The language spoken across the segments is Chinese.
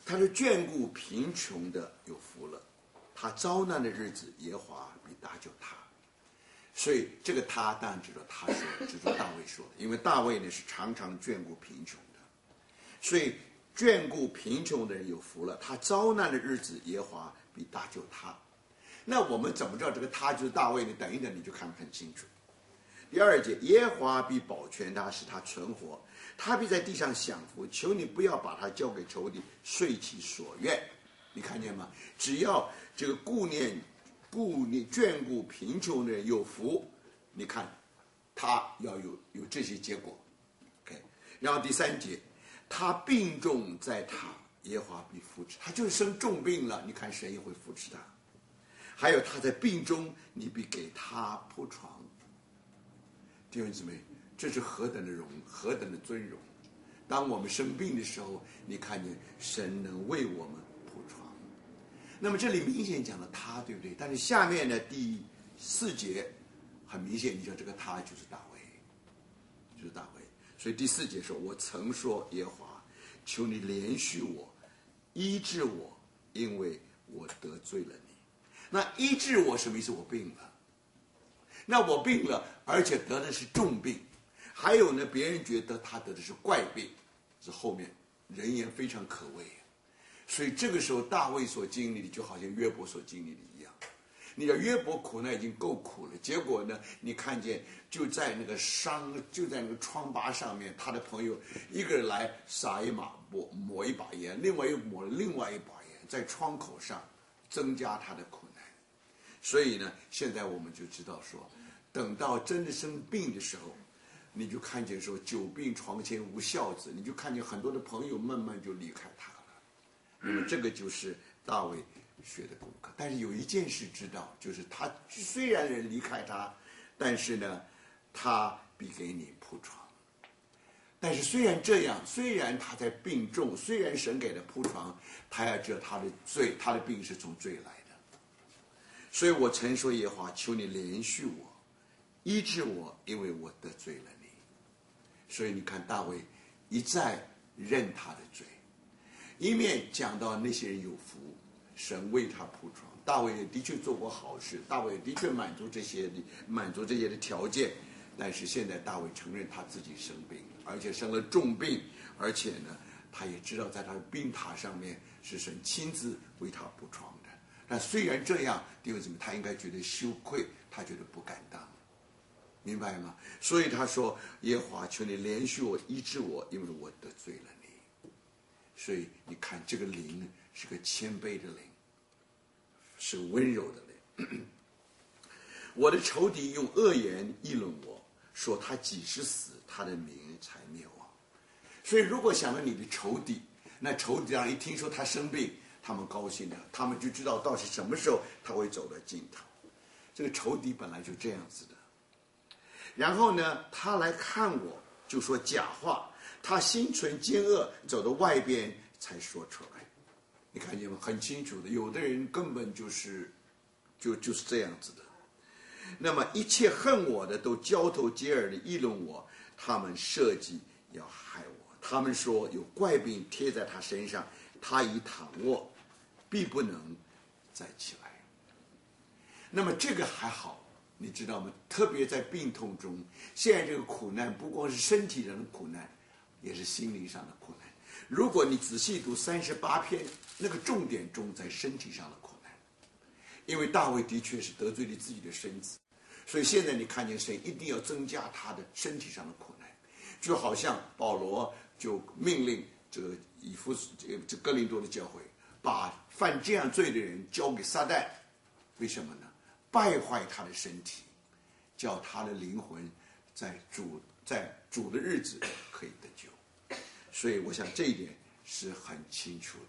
他说眷顾贫穷的有福了，他遭难的日子耶和华必搭救他。所以这个他当然指着他说的，指着大卫说的，因为大卫呢是常常眷顾贫穷的，所以眷顾贫穷的人有福了，他遭难的日子耶和华必搭救他。那我们怎么知道这个他就是大卫呢？等一等你就看得很清楚。第二节，耶和华必保全他，使他存活，他必在地上享福，求你不要把他交给仇敌，遂其所愿。你看见吗？只要这个顾念眷顾贫穷的人有福，你看他要有这些结果。OK， 然后第三节，他病重在他，耶和华必扶持他，就是生重病了，你看神也会扶持他。还有他在病中，你必给他铺床。弟兄姊妹，这是何等的荣，何等的尊荣！当我们生病的时候，你看见神能为我们铺床。那么这里明显讲了他，对不对？但是下面呢，第4节很明显，你知道这个他就是大卫，就是大卫。所以第4节说：“我曾说耶和华，求你怜恤我，医治我，因为我得罪了你。”那医治我什么意思？我病了。那我病了，而且得的是重病，还有呢，别人觉得他得的是怪病，这后面人言非常可畏。所以这个时候大卫所经历的，就好像约伯所经历的一样。你的约伯苦难已经够苦了，结果呢，你看见就在那个疮疤上面，他的朋友一个人来撒一抹抹一把盐，另外又抹了另外一把盐，在窗口上增加他的苦难。所以呢，现在我们就知道说，等到真的生病的时候，你就看见说久病床前无孝子，你就看见很多的朋友慢慢就离开他了。那么这个就是大卫学的功课。但是有一件事知道，就是他虽然人离开他，但是呢，他必给你铺床。但是虽然这样，虽然他在病重，虽然神给他铺床，他要知道他的罪，他的病是从罪来的。所以我曾说耶和华，求你怜恤我，医治我，因为我得罪了你。所以你看大卫一再认他的罪，一面讲到那些人有福，神为他铺床。大卫也的确做过好事，大卫也的确满足这些的条件。但是现在大卫承认他自己生病了，而且生了重病，而且呢，他也知道在他的病榻上面是神亲自为他铺床的。但虽然这样，弟兄姊妹，他应该觉得羞愧，他觉得不敢当，明白吗？所以他说：“耶和华，求你怜恤我，医治我，因为我得罪了你。”所以你看，这个灵是个谦卑的灵，是温柔的灵。我的仇敌用恶言议论我，说他几时死，他的名才灭亡。所以如果想到你的仇敌，那仇敌一听说他生病，他们高兴了，他们就知道到底什么时候他会走到尽头。这个仇敌本来就这样子的。然后呢，他来看我，就说假话，他心存奸恶，走到外边才说出来。你看见吗？很清楚的，有的人根本就是这样子的。那么一切恨我的都交头接耳的议论我，他们设计要害我。他们说有怪病贴在他身上，他已躺卧，必不能再起来。那么这个还好，你知道吗？特别在病痛中，现在这个苦难不光是身体上的苦难，也是心灵上的苦难。如果你仔细读38篇，那个重点重在身体上的苦难，因为大卫的确是得罪了自己的身子，所以现在你看见神一定要增加他的身体上的苦难，就好像保罗就命令这个哥林多的教会，把犯这样罪的人交给撒旦，为什么呢？败坏他的身体，叫他的灵魂在主的日子可以得救。所以我想这一点是很清楚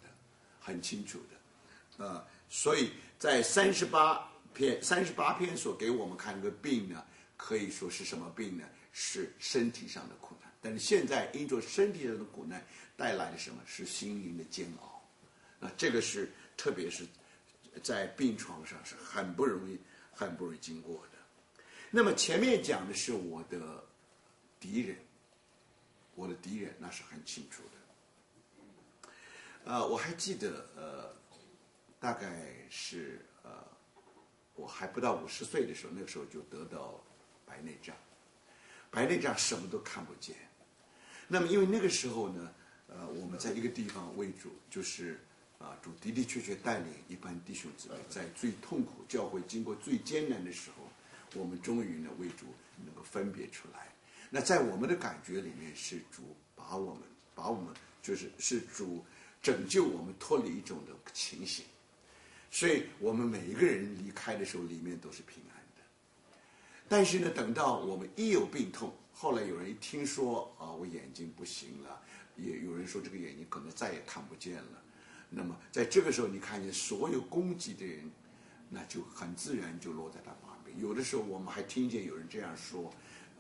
的。所以在38篇所给我们看的病呢，可以说是什么病呢？是身体上的苦难。但是现在因着身体上的苦难带来的什么？是心灵的煎熬。那这个是特别是在病床上是很不容易经过的。那么前面讲的是我的敌人，那是很清楚我还记得大概是我还不到50岁的时候，那个时候就得到白内障。白内障什么都看不见。那么因为那个时候呢，我们在一个地方为主，就是主的的确确带领一般弟兄姊妹在最痛苦教会经过最艰难的时候，我们终于呢为主能够分别出来。那在我们的感觉里面，是主把我们是主拯救我们脱离一种的情形，所以我们每一个人离开的时候，里面都是平安的。但是呢，等到我们一有病痛，后来有人一听说我眼睛不行了，也有人说这个眼睛可能再也看不见了。那么在这个时候，你看见所有攻击的人，那就很自然就落在他旁边。有的时候我们还听见有人这样说，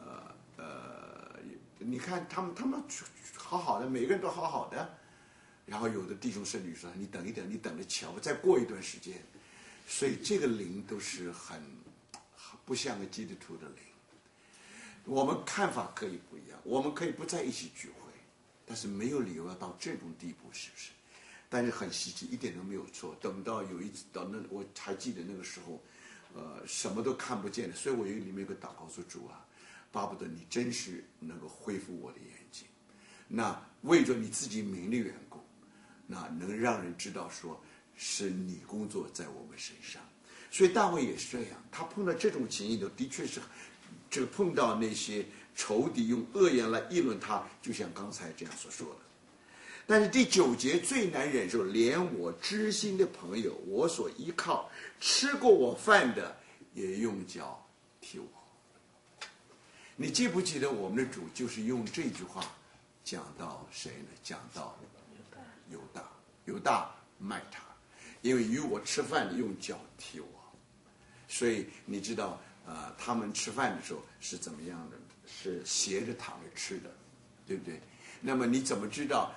你看他们好好的，每个人都好好的，然后有的弟兄甚至说你等一等，你等着瞧，再过一段时间。所以这个灵都是很不像个基督徒的灵。我们看法可以不一样，我们可以不在一起聚会，但是没有理由要到这种地步，是不是？但是很稀奇，一点都没有错。等到有一次到那，我还记得那个时候，什么都看不见的，所以我里面有个祷告说：主啊，巴不得你真是能够恢复我的眼睛。那为着你自己名的缘故，那能让人知道说是你工作在我们身上。所以大卫也是这样，他碰到这种情形的确是，这个碰到那些仇敌用恶言来议论他，就像刚才这样所说的。但是第9节最难忍受，连我知心的朋友，我所依靠吃过我饭的，也用脚踢我。你记不记得我们的主就是用这句话讲到谁呢？讲到犹大卖他，因为与我吃饭的用脚踢我。所以你知道他们吃饭的时候是怎么样的？是斜着躺着吃的，对不对？那么你怎么知道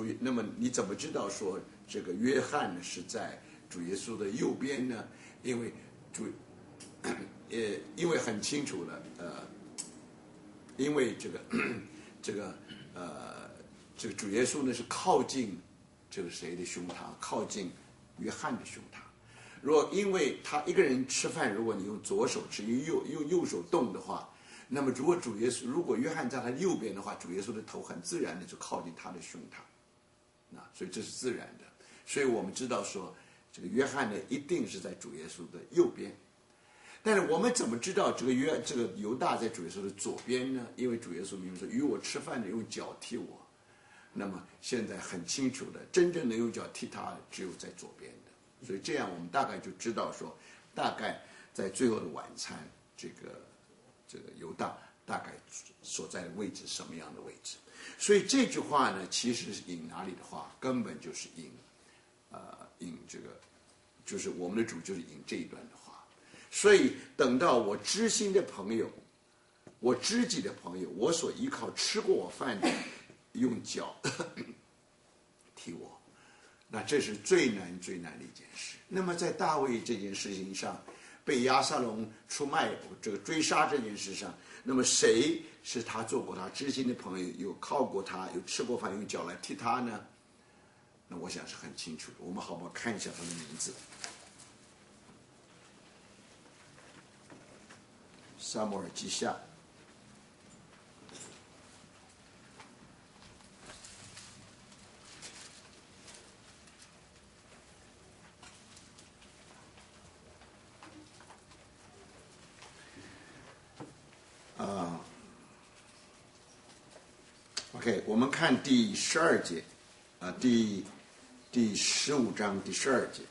说这个约翰呢是在主耶稣的右边呢？因为因为很清楚了，因为这个主耶稣呢是靠近这个谁的胸膛，靠近约翰的胸膛。若因为他一个人吃饭，如果你用左手吃，用右手动的话，那么如果约翰在他右边的话，主耶稣的头很自然的就靠近他的胸膛。所以这是自然的。所以我们知道说，这个约翰呢一定是在主耶稣的右边。但是我们怎么知道这个犹大在主耶稣的左边呢？因为主耶稣明明说与我吃饭的用脚踢我。那么现在很清楚的，真正能用脚踢他只有在左边的。所以这样我们大概就知道说，大概在最后的晚餐，这个犹大大概所在的位置什么样的位置。所以这句话呢，其实是引哪里的话，根本就是引这个，就是我们的主就是引这一段的话。所以等到我知心的朋友，我知己的朋友，我所依靠吃过我饭的，用脚踢我，那这是最难的一件事。那么在大卫这件事情上，被押沙龙出卖，这个追杀这件事上，那么谁是他做过他知心的朋友，有靠过他，有吃过饭，用脚来踢他呢？那我想是很清楚的。我们好不好看一下他的名字？撒母耳记下OK， 我们看第12节，第15章第12节。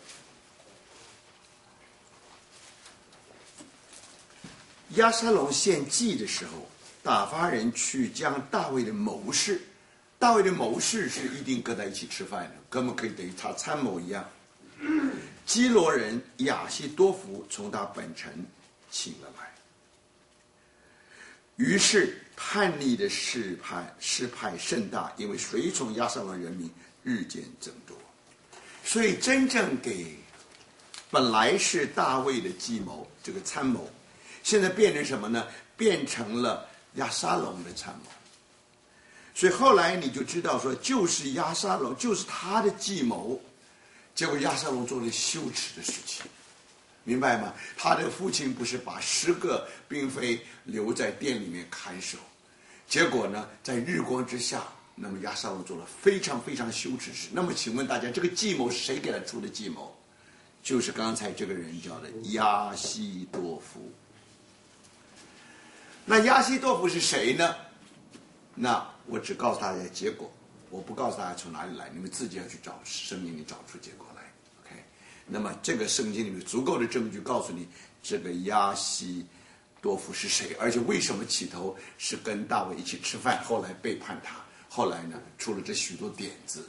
押沙龙献祭的时候，打发人去将大卫的谋士，大卫的谋士是一定跟他一起吃饭的，根本可以等于他参谋一样。基罗人亚希多弗从他本城请了来。于是叛逆的势派甚大，因为随从押沙龙的人民日渐增多，所以真正给本来是大卫的计谋，这个参谋，现在变成什么呢？变成了押沙龙的参谋。 所以后来你就知道说，就是押沙龙，就是他的计谋，结果押沙龙做了羞耻的事情，明白吗？他的父亲不是把10个嫔妃留在殿里面看守，结果呢，在日光之下，那么押沙龙做了非常非常羞耻事。那么请问大家，这个计谋是谁给他出的计谋？就是刚才这个人叫的亚希多夫。那亚希多夫是谁呢？那我只告诉大家结果，我不告诉大家从哪里来，你们自己要去找圣经里找出结果来。OK， 那么这个圣经里面足够的证据告诉你，这个亚希多夫是谁，而且为什么起头是跟大卫一起吃饭，后来背叛他，后来呢出了这许多点子。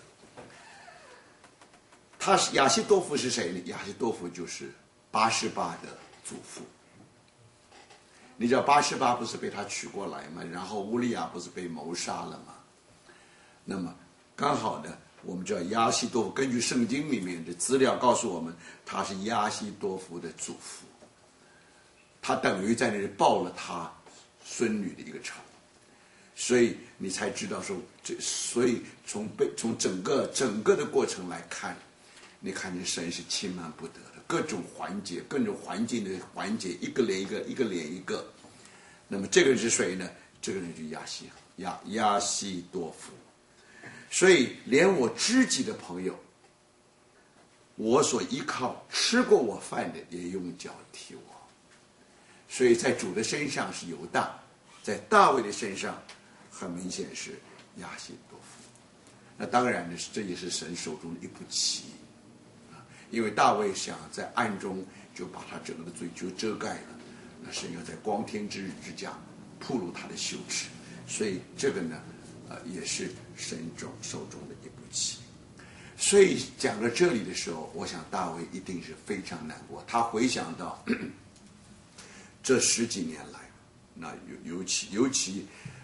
他是亚希多夫是谁呢？亚希多夫就是八十八的祖父。你知道八十八不是被他娶过来吗？然后乌利亚不是被谋杀了吗？那么刚好呢，我们知道亚希多夫根据圣经里面的资料告诉我们，他是亚希多夫的祖父，他等于在那里报了他孙女的一个仇，所以你才知道说，所以从整个的过程来看，你看见神是轻慢不得的，各种环节、各种环境的环节，一个连一个，一个连一个。那么这个人是谁呢？这个人就是亚希多夫。所以连我知己的朋友，我所依靠吃过我饭的，也用脚踢我。所以在主的身上是犹大，在大卫的身上很明显是亚希多夫。那当然呢，这也是神手中的一步棋。因为大卫想在暗中就把他整个的罪就遮盖了，那神要在光天之日之下暴露他的羞耻，所以这个呢，也是神手中的一步棋。所以讲到这里的时候，我想大卫一定是非常难过，他回想到这10几年来，那尤其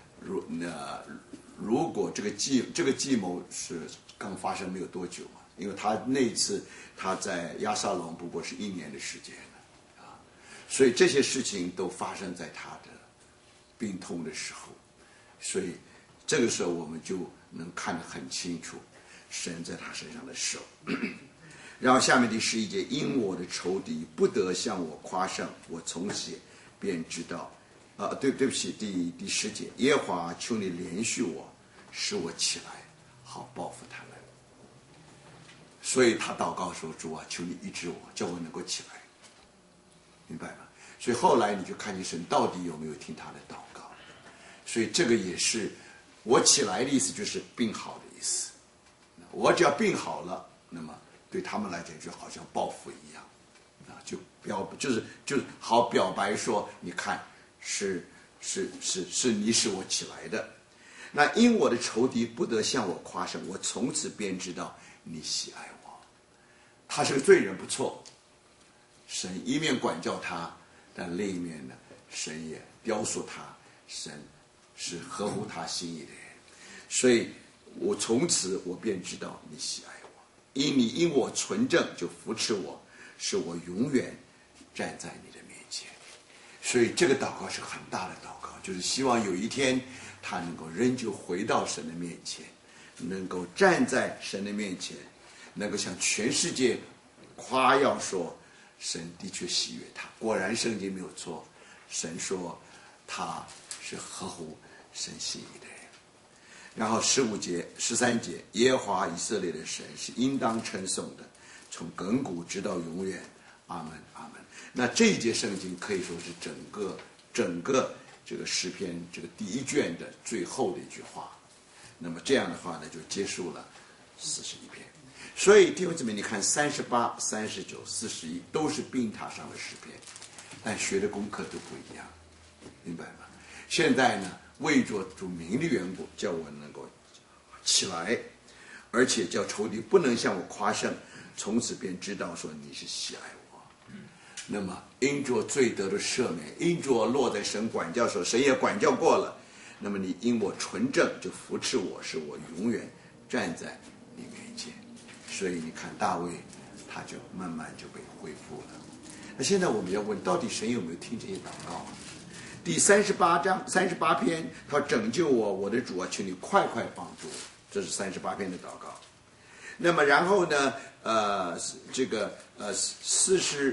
如果这个计谋是刚发生没有多久嘛。因为他那一次他在押沙龙不过是1年的时间了，所以这些事情都发生在他的病痛的时候，所以这个时候我们就能看得很清楚神在他身上的手。然后下面第11节，因我的仇敌不得向我夸胜，我从此便知道，对不起，第10节，耶和华求你怜恤我，使我起来，好报复他们。所以他祷告说：“主啊，求你医治我，叫我能够起来。”明白吗？所以后来你就看见神到底有没有听他的祷告。所以这个也是我起来的意思，就是病好的意思。我只要病好了，那么对他们来讲就好像报复一样，就是好表白说，你看是你使我起来的。那因我的仇敌不得向我夸胜，我从此便知道你喜爱我。他是个罪人不错，神一面管教他，但另一面呢，神也雕塑他，神是合乎他心意的人。所以我从此我便知道你喜爱我，因我纯正就扶持我，使我永远站在你的面前。所以这个祷告是很大的祷告，就是希望有一天他能够仍旧回到神的面前，能够站在神的面前，能够向全世界夸耀说神的确喜悦他。果然圣经没有错，神说他是合乎神心意的人。然后13节，耶和华以色列的神是应当称颂的，从亘古直到永远，阿门阿门。那这一节圣经可以说是整个这个诗篇这个第1卷的最后的一句话。那么这样的话呢，就结束了41篇。所以弟兄姊妹，你看38、39、41都是病榻上的诗篇，但学的功课都不一样，明白吗？现在呢，为着主名的缘故，叫我能够起来，而且叫仇敌不能向我夸胜，从此便知道说你是喜爱我。那么因着罪得的赦免，因着落在神管教的时候，神也管教过了，那么你因我纯正就扶持我，使我永远站在你面前。所以你看大卫他就慢慢就被恢复了。那现在我们要问，到底神有没有听这些祷告啊？ 第38篇，他说拯救我，我的主啊，求你快快帮助我。这是38篇的祷告。那么然后呢，